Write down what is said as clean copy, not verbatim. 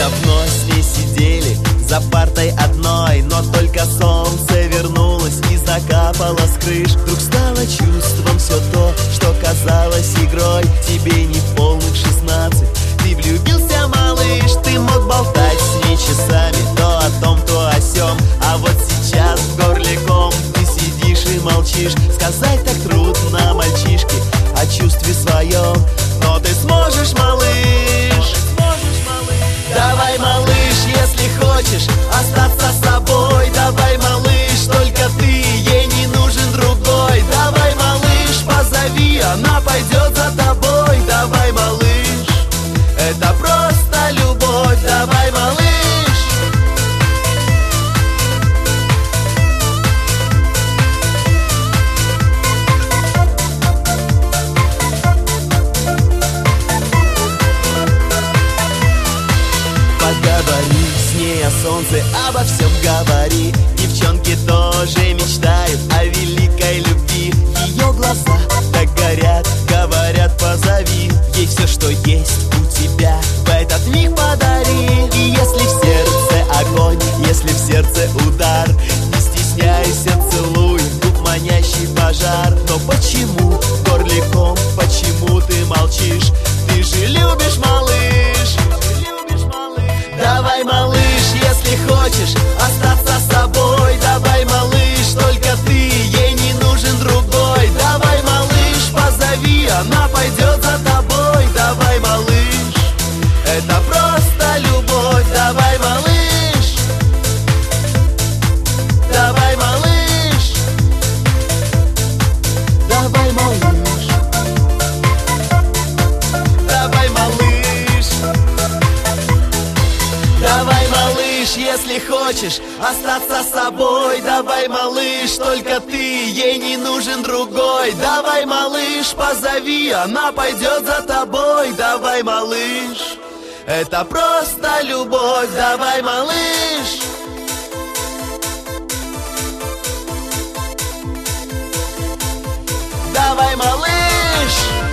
давно с ней сидели за партой одной, но только солнце вернулось и закапало с крыш. Вдруг стало чувством все то, что казалось игрой. Тебе не полных 16, ты влюбился, малыш. Ты мог болтать с ней часами, то о том, то о сём. А вот сейчас в горле ком, ты сидишь и молчишь. Сказать так трудно мальчишке о чувстве своем, но ты сможешь, малыш. Давай, малыш, если хочешь остаться с собой. Давай, малыш, только ты, ей не нужен другой. Давай, малыш, позови, она пойдет за тобой. Давай, малыш, это просто любовь. Давай, малыш. Поговори с ней о солнце, обо всем говори. Девчонки тоже мечтают о великой любви. Ее глаза так горят, говорят, позови. Ей все, что есть у тебя, в этот миг подари. И если в сердце огонь, если в сердце удар, не стесняйся, целуй, тут манящий пожар. Но почему горликом, почему ты молчишь? Ты же любишь, малыш. Давай, малыш, если хочешь остаться с собой. Давай, малыш, только ты, ей не нужен другой. Давай, малыш, позови, она пойдет за тобой. Давай, малыш, это просто любовь. Давай, малыш. Давай, малыш. Давай, малыш. Давай, малыш. Давай, малыш, если хочешь остаться с собой. Давай, малыш, только ты, ей не нужен другой. Давай, малыш, позови, она пойдет за тобой. Давай, малыш, это просто любовь. Давай, малыш. Давай, малыш.